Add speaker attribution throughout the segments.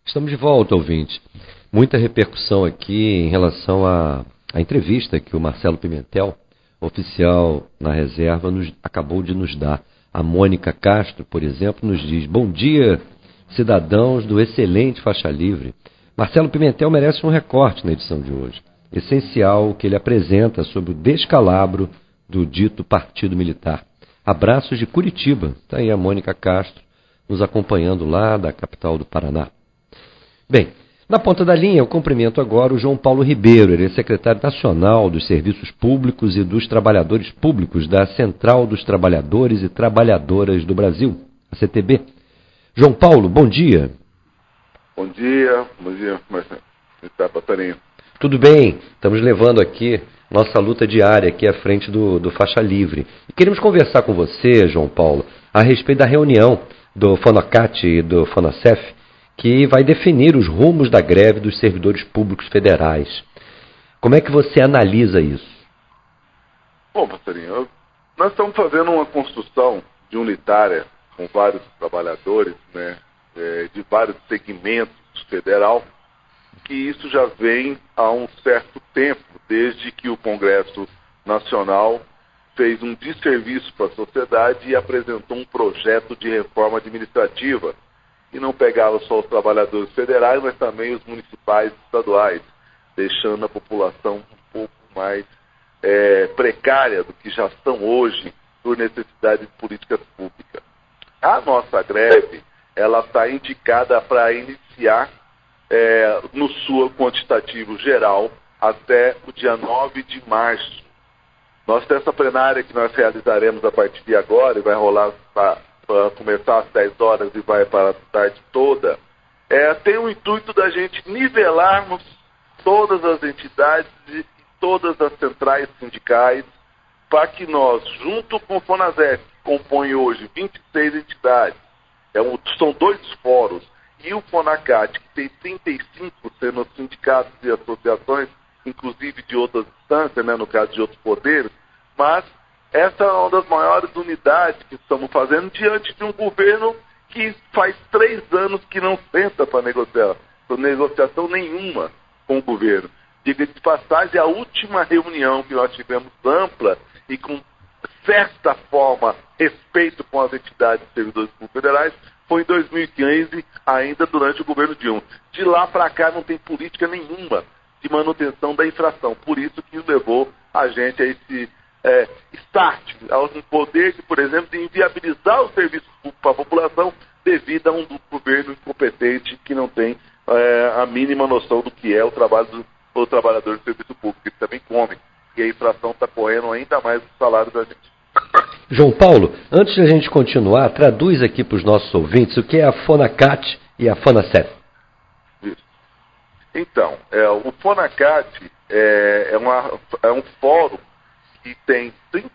Speaker 1: Estamos de volta, ouvinte. Muita repercussão aqui em relação à entrevista que o Marcelo Pimentel, oficial na reserva, acabou de nos dar. A Mônica Castro, por exemplo, nos diz: bom dia, cidadãos do excelente Faixa Livre. Marcelo Pimentel merece um recorte na edição de hoje. Essencial o que ele apresenta sobre o descalabro do dito Partido Militar. Abraços de Curitiba. Está aí a Mônica Castro nos acompanhando lá da capital do Paraná. Bem, na ponta da linha eu cumprimento agora o João Paulo Ribeiro, ele é secretário nacional dos Serviços Públicos e dos Trabalhadores Públicos da Central dos Trabalhadores e Trabalhadoras do Brasil, a CTB. João Paulo, bom dia.
Speaker 2: Bom dia, Marcelo. Está, passarinho?
Speaker 1: Tudo bem, estamos levando aqui nossa luta diária aqui à frente do Faixa Livre. E queremos conversar com você, João Paulo, a respeito da reunião do FONACAT e do FONASEF, que vai definir os rumos da greve dos servidores públicos federais. Como é que você analisa isso?
Speaker 2: Bom, passarinho, nós estamos fazendo uma construção de unitária com vários trabalhadores, né, de vários segmentos federal, que isso já vem há um certo tempo, desde que o Congresso Nacional fez um desserviço para a sociedade e apresentou um projeto de reforma administrativa, e não pegava só os trabalhadores federais, mas também os municipais e estaduais, deixando a população um pouco mais precária do que já estão hoje por necessidade de políticas públicas. A nossa greve, ela está indicada para iniciar no seu quantitativo geral até o dia 9 de março. Nós temos essa plenária que nós realizaremos a partir de agora e vai rolar para começar às 10 horas e vai para a tarde toda, tem o intuito da gente nivelarmos todas as entidades e todas as centrais sindicais para que nós, junto com o FONASEF, que compõe hoje 26 entidades, são 2 fóruns, e o FONACAT, que tem 35 sendo sindicatos e associações, inclusive de outras instâncias, né, no caso de outros poderes, mas essa é uma das maiores unidades que estamos fazendo diante de um governo que faz 3 anos que não senta para negociar, por negociação nenhuma com o governo. Diga de passagem, a última reunião que nós tivemos ampla e com certa forma respeito com as entidades de servidores públicos federais foi em 2015, ainda durante o governo Dilma. De lá para cá não tem política nenhuma de manutenção da infração. Por isso que levou a gente a esse start, ao poder, por exemplo, de inviabilizar o serviço público para a população devido a um governo incompetente que não tem a mínima noção do que é o trabalho do trabalhador do serviço público, que também come. E a inflação está correndo ainda mais do salário da gente.
Speaker 1: João Paulo, antes de a gente continuar, traduz aqui para os nossos ouvintes o que é a FONACAT e a FONASEF.
Speaker 2: Isso. Então, o FONACAT é um fórum que tem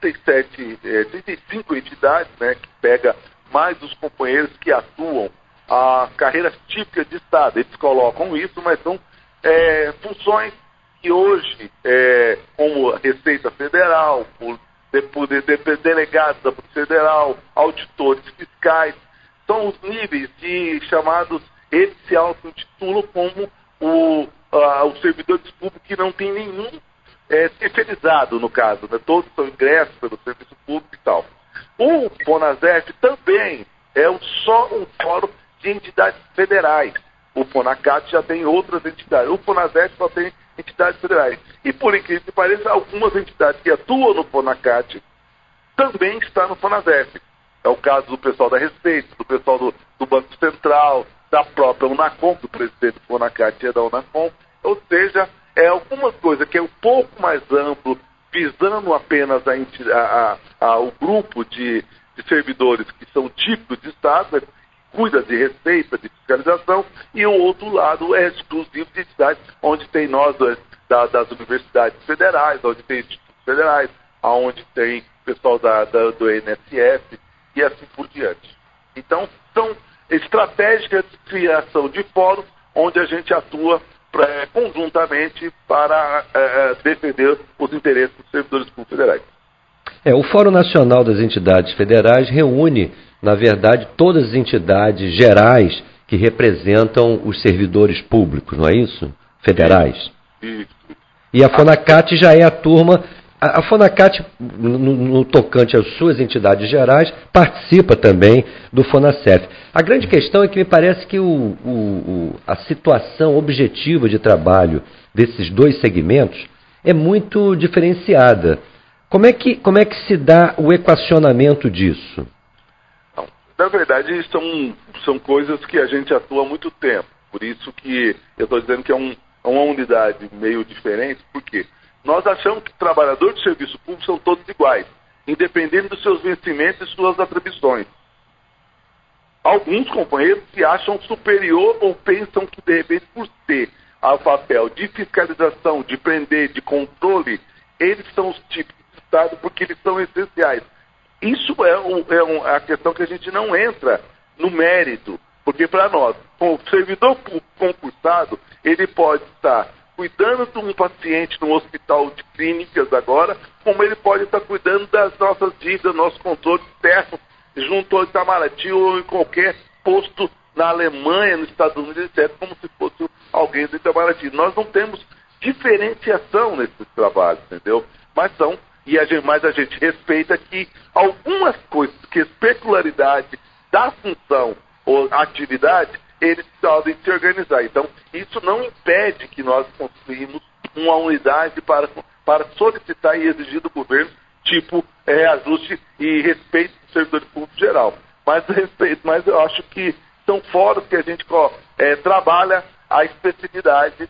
Speaker 2: 35 entidades, né, que pega mais os companheiros que atuam a carreiras típicas de Estado. Eles colocam isso, mas são funções que hoje, como Receita Federal, delegados da Polícia Federal, auditores fiscais, são os níveis de chamados, eles se auto-intitulam como os servidores públicos que não tem nenhum terceirizado, no caso, né? Todos são ingressos pelo serviço público e tal. O FONASEF também só um fórum de entidades federais. O FONACAT já tem outras entidades. O FONASEF só tem entidades federais. E por incrível que pareça, algumas entidades que atuam no FONACAT também estão no FONASEF. É o caso do pessoal da Receita, do pessoal do Banco Central, da própria UNACOM, do presidente do FONACAT é da UNACOM. Ou seja, alguma coisa que é um pouco mais amplo, visando apenas o grupo de servidores que são típicos de Estado, que cuida de receita, de fiscalização, e o outro lado é exclusivo de entidades, onde tem nós das universidades federais, onde tem institutos federais, onde tem pessoal do INSS e assim por diante. Então, são estratégicas de criação de fóruns onde a gente atua conjuntamente para defender os interesses dos servidores públicos federais.
Speaker 1: O Fórum Nacional das Entidades Federais reúne, na verdade, todas as entidades gerais que que representam os servidores públicos, não é isso? Federais.
Speaker 2: Isso.
Speaker 1: E a FONACAT já é a turma... A FONACAT, no tocante às suas entidades gerais, participa também do FONASEF. A grande questão é que me parece que a situação objetiva de trabalho desses dois segmentos é muito diferenciada. Como é que se dá o equacionamento disso?
Speaker 2: Não, na verdade, são coisas que a gente atua há muito tempo. Por isso que eu estou dizendo que é uma unidade meio diferente. Por quê? Nós achamos que trabalhadores de serviço público são todos iguais, independente dos seus vencimentos e suas atribuições. Alguns companheiros se acham superior ou pensam que, de repente, por ter o papel de fiscalização, de prender, de controle, eles são os tipos de Estado porque eles são essenciais. Isso é a questão que a gente não entra no mérito, porque para nós, o servidor público concursado, ele pode estar cuidando de um paciente no hospital de clínicas agora, como ele pode estar cuidando das nossas dívidas, nosso controle externo, junto ao Itamaraty ou em qualquer posto na Alemanha, nos Estados Unidos, etc., como se fosse alguém do Itamaraty. Nós não temos diferenciação nesses trabalhos, entendeu? Mas a gente respeita que algumas coisas, que peculiaridade da função ou atividade, eles podem se organizar. Então, isso não impede que nós construímos uma unidade para solicitar e exigir do governo, tipo, reajuste e respeito do servidor público geral. Mas eu acho que são fóruns que a gente trabalha a especificidade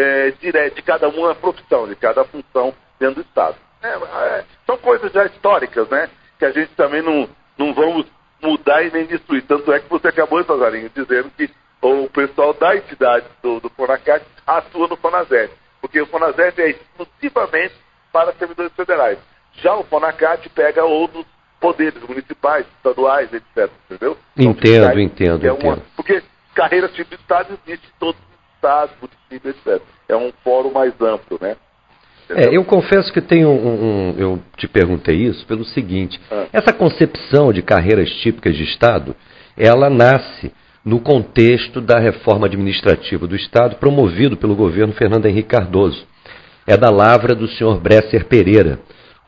Speaker 2: de cada uma profissão, de cada função dentro do Estado. São coisas já históricas, né? Que a gente também não vamos mudar e nem destruir. Tanto é que você acabou, Cesarinho, dizendo que o pessoal da entidade do FONACAT atua no FONASEF, porque o FONASEF é exclusivamente para servidores federais. Já o FONACAT pega outros poderes municipais, estaduais, etc. Entendeu?
Speaker 1: Entendo.
Speaker 2: Porque carreira tipo de Estado existe em todos os estados, municípios, etc. É um fórum mais amplo, né?
Speaker 1: Eu confesso que eu te perguntei isso pelo seguinte, essa concepção de carreiras típicas de Estado, ela nasce no contexto da reforma administrativa do Estado promovido pelo governo Fernando Henrique Cardoso. É da lavra do senhor Bresser Pereira,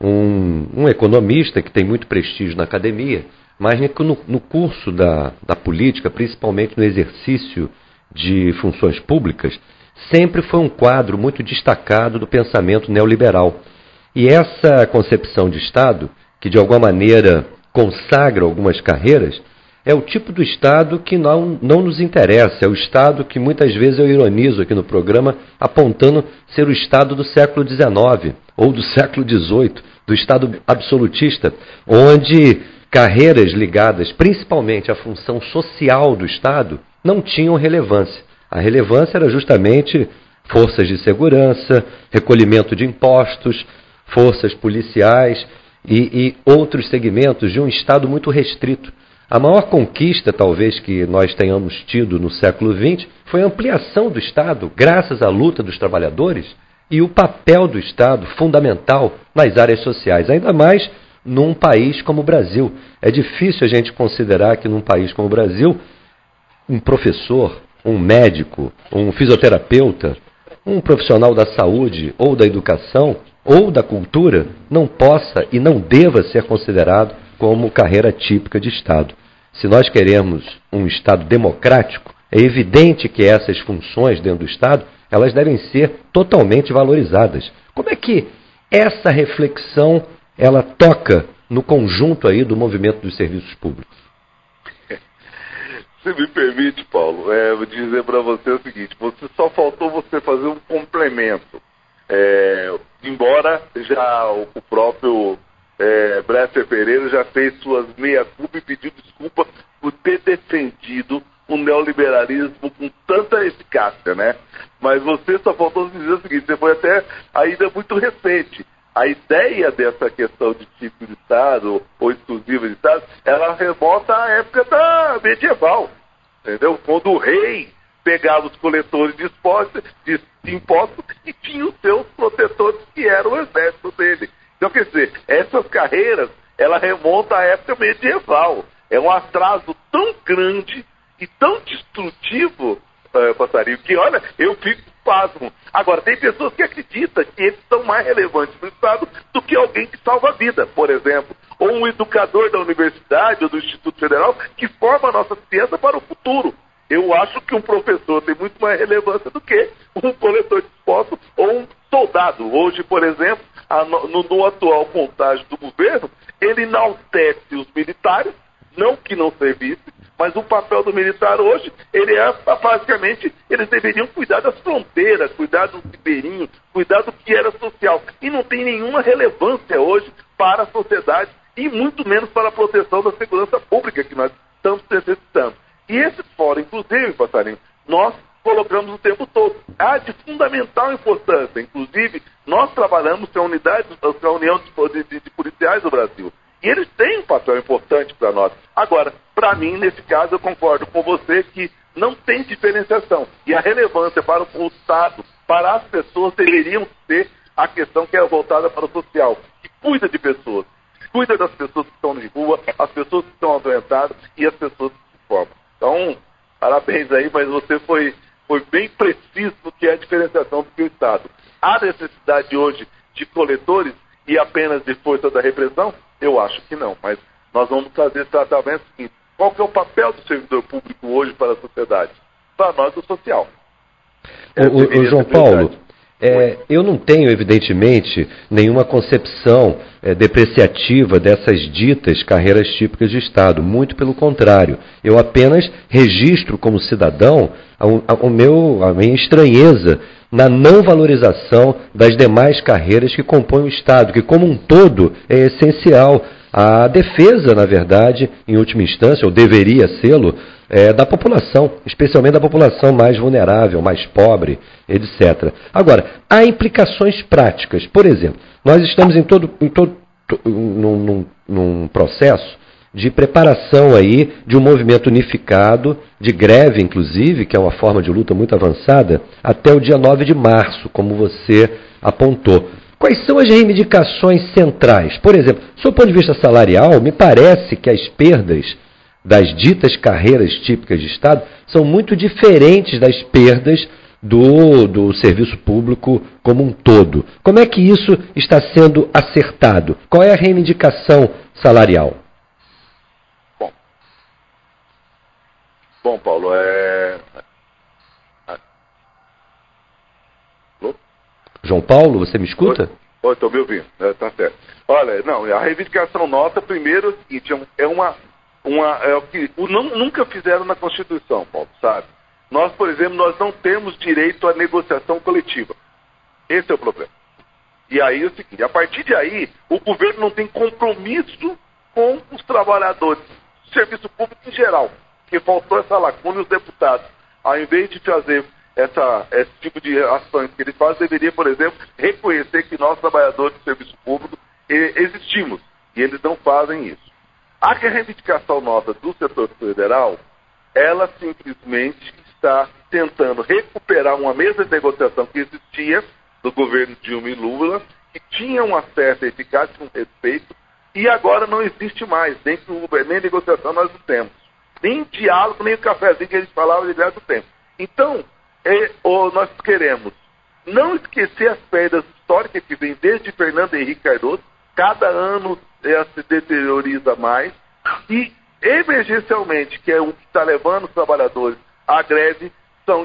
Speaker 1: um economista que tem muito prestígio na academia, mas que no curso da política, principalmente no exercício de funções públicas, sempre foi um quadro muito destacado do pensamento neoliberal. E essa concepção de Estado, que de alguma maneira consagra algumas carreiras, é o tipo do Estado que não nos interessa, é o Estado que muitas vezes eu ironizo aqui no programa, apontando ser o Estado do século XIX ou do século XVIII, do Estado absolutista, onde carreiras ligadas principalmente à função social do Estado não tinham relevância. A relevância era justamente forças de segurança, recolhimento de impostos, forças policiais e outros segmentos de um Estado muito restrito. A maior conquista, talvez, que nós tenhamos tido no século XX foi a ampliação do Estado, graças à luta dos trabalhadores, e o papel do Estado fundamental nas áreas sociais, ainda mais num país como o Brasil. É difícil a gente considerar que num país como o Brasil, um professor, um médico, um fisioterapeuta, um profissional da saúde ou da educação ou da cultura não possa e não deva ser considerado como carreira típica de Estado. Se nós queremos um Estado democrático, é evidente que essas funções dentro do Estado, elas devem ser totalmente valorizadas. Como é que essa reflexão, ela toca no conjunto aí do movimento dos serviços públicos?
Speaker 2: Se me permite, Paulo, vou dizer para você o seguinte, só faltou você fazer um complemento. Embora já o próprio Bresser Pereira já fez suas meia-culpa e pediu desculpa por ter defendido o neoliberalismo com tanta eficácia, né? Mas você só faltou dizer o seguinte, você foi até ainda muito recente. A ideia dessa questão de tipo de Estado ou exclusiva de Estado, ela remonta à época da medieval, entendeu? Quando o rei pegava os coletores de impostos e tinha os seus protetores, que eram o exército dele. Então, quer dizer, essas carreiras, ela remonta à época medieval. É um atraso tão grande e tão destrutivo, Passarinho, que olha, eu fico pasmo. Agora, tem pessoas que acreditam que eles são mais relevantes no Estado do que alguém que salva a vida, por exemplo, ou um educador da universidade ou do Instituto Federal que forma a nossa ciência para o futuro. Eu acho que um professor tem muito mais relevância do que um coletor de impostos ou um soldado. Hoje, por exemplo, no atual contágio do governo, ele enaltece os militares, não que não servisse, mas o papel do militar hoje, ele é basicamente, eles deveriam cuidar das fronteiras, cuidar dos ribeirinhos, cuidar do que era social. E não tem nenhuma relevância hoje para a sociedade e muito menos para a proteção da segurança pública que nós estamos necessitando. E esse fórum, inclusive, Passarinho, nós colocamos o tempo todo. De fundamental importância. Inclusive, nós trabalhamos com a unidade, com a União de Policiais do Brasil. E eles têm um papel importante para nós. Agora, para mim, nesse caso, eu concordo com você que não tem diferenciação. E a relevância para o Estado, para as pessoas, deveriam ser a questão que é voltada para o social, que cuida de pessoas, cuida das pessoas que estão de rua, as pessoas que estão adoentadas e as pessoas que se formam. Então, parabéns aí, mas você foi bem preciso no que é a diferenciação do que o Estado. Há necessidade hoje de coletores e apenas de força da repressão? Eu acho que não, mas nós vamos fazer esse tratamento seguinte. Qual que é o papel do servidor público hoje para a sociedade? Para nós, o social.
Speaker 1: O João Paulo, eu não tenho, evidentemente, nenhuma concepção depreciativa dessas ditas carreiras típicas de Estado. Muito pelo contrário. Eu apenas registro como cidadão a minha estranheza na não valorização das demais carreiras que compõem o Estado, que como um todo é essencial à defesa, na verdade, em última instância, ou deveria sê-lo, da população, especialmente da população mais vulnerável, mais pobre, etc. Agora, há implicações práticas. Por exemplo, nós estamos num processo de preparação aí de um movimento unificado, de greve, inclusive, que é uma forma de luta muito avançada, até o dia 9 de março, como você apontou. Quais são as reivindicações centrais? Por exemplo, do seu ponto de vista salarial, me parece que as perdas das ditas carreiras típicas de Estado são muito diferentes das perdas do serviço público como um todo. Como é que isso está sendo acertado? Qual é a reivindicação salarial?
Speaker 2: Bom, Paulo,
Speaker 1: João Paulo, você me escuta?
Speaker 2: Oi, estou me ouvindo, tá certo. Olha, não, a reivindicação nossa, primeiro, é o seguinte, é o que nunca fizeram na Constituição, Paulo, sabe? Nós, por exemplo, nós não temos direito à negociação coletiva. Esse é o problema. E aí é o seguinte, a partir de aí, o governo não tem compromisso com os trabalhadores do serviço público em geral, que faltou essa lacuna e os deputados, ao invés de fazer esse tipo de ações que eles fazem, deveria, por exemplo, reconhecer que nós, trabalhadores do serviço público, existimos, e eles não fazem isso. A reivindicação nossa do setor federal, ela simplesmente está tentando recuperar uma mesa de negociação que existia do governo Dilma e Lula, que tinha uma certa eficácia e um respeito, e agora não existe mais, nem negociação nós não temos. Nem diálogo, nem o cafezinho que a gente falava de do tempo. Então, nós queremos não esquecer as perdas históricas que vêm desde Fernando Henrique Cardoso, cada ano se deterioriza mais, e emergencialmente, que é o que está levando os trabalhadores à greve, são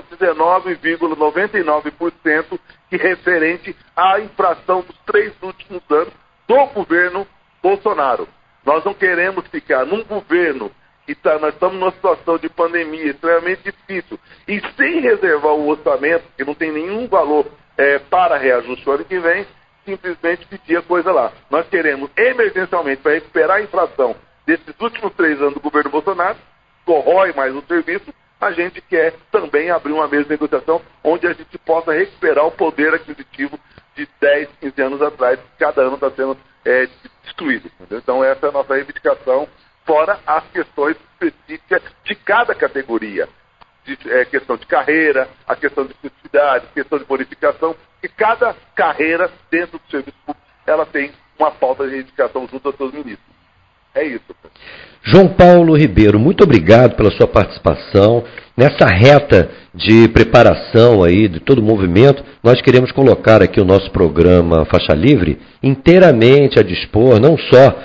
Speaker 2: 19,99% que referente à infração dos 3 últimos anos do governo Bolsonaro. Nós não queremos ficar num governo nós estamos numa situação de pandemia extremamente difícil e sem reservar o orçamento, que não tem nenhum valor para reajuste o ano que vem, simplesmente pedir a coisa lá. Nós queremos emergencialmente, para recuperar a inflação desses últimos 3 anos do governo Bolsonaro, corrói mais o serviço, a gente quer também abrir uma mesa de negociação onde a gente possa recuperar o poder aquisitivo de 10, 15 anos atrás, que cada ano está sendo destruído. Entendeu? Então essa é a nossa reivindicação, fora as questões específicas de cada categoria. Questão de carreira, a questão de especificidade, questão de bonificação, que cada carreira dentro do serviço público, ela tem uma pauta de reivindicação junto aos seus ministros. É isso.
Speaker 1: João Paulo Ribeiro, muito obrigado pela sua participação. Nessa reta de preparação aí de todo o movimento, nós queremos colocar aqui o nosso programa Faixa Livre inteiramente a dispor, não só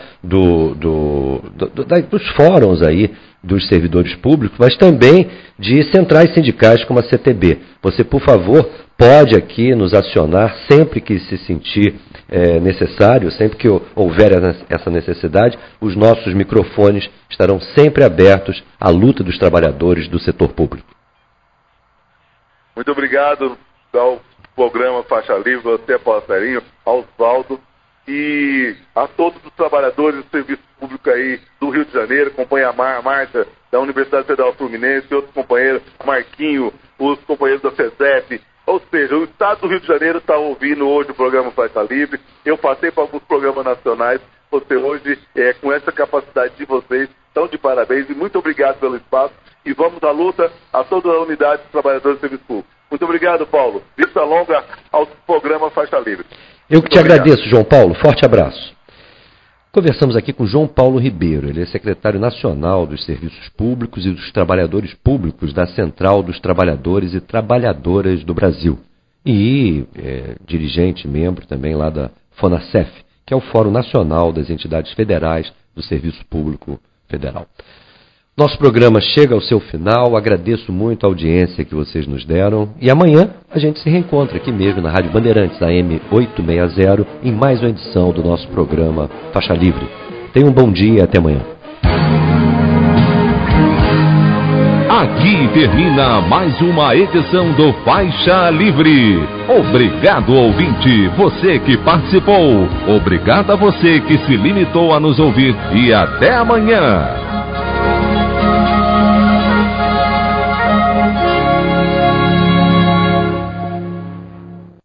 Speaker 1: dos fóruns aí dos servidores públicos, mas também de centrais sindicais como a CTB. Você, por favor, pode aqui nos acionar sempre que se sentir necessário, sempre que houver essa necessidade, os nossos microfones estarão sempre abertos à luta dos trabalhadores do setor público.
Speaker 2: Muito obrigado ao programa Faixa Livre, você, Paulo, ao Osvaldo e a todos os trabalhadores do serviço público aí do Rio de Janeiro, acompanha a Marta da Universidade Federal Fluminense e outros companheiros, Marquinho, os companheiros da FESEP. Ou seja, o Estado do Rio de Janeiro está ouvindo hoje o programa Faixa Livre. Eu passei para alguns programas nacionais. Você hoje, com essa capacidade de vocês, estão de parabéns e muito obrigado pelo espaço. E vamos à luta a toda a unidade dos trabalhadores do serviço público. Muito obrigado, Paulo. Vista longa ao programa Faixa Livre.
Speaker 1: Eu que te agradeço, João Paulo. Forte abraço. Conversamos aqui com João Paulo Ribeiro, ele é secretário nacional dos Serviços Públicos e dos Trabalhadores Públicos da Central dos Trabalhadores e Trabalhadoras do Brasil e dirigente, membro também lá da FONASEF, que é o Fórum Nacional das Entidades Federais do Serviço Público Federal. Nosso programa chega ao seu final, agradeço muito a audiência que vocês nos deram e amanhã a gente se reencontra aqui mesmo na Rádio Bandeirantes, AM 860, em mais uma edição do nosso programa Faixa Livre. Tenha um bom dia e até amanhã.
Speaker 3: Aqui termina mais uma edição do Faixa Livre. Obrigado, ouvinte, você que participou. Obrigado a você que se limitou a nos ouvir e até amanhã.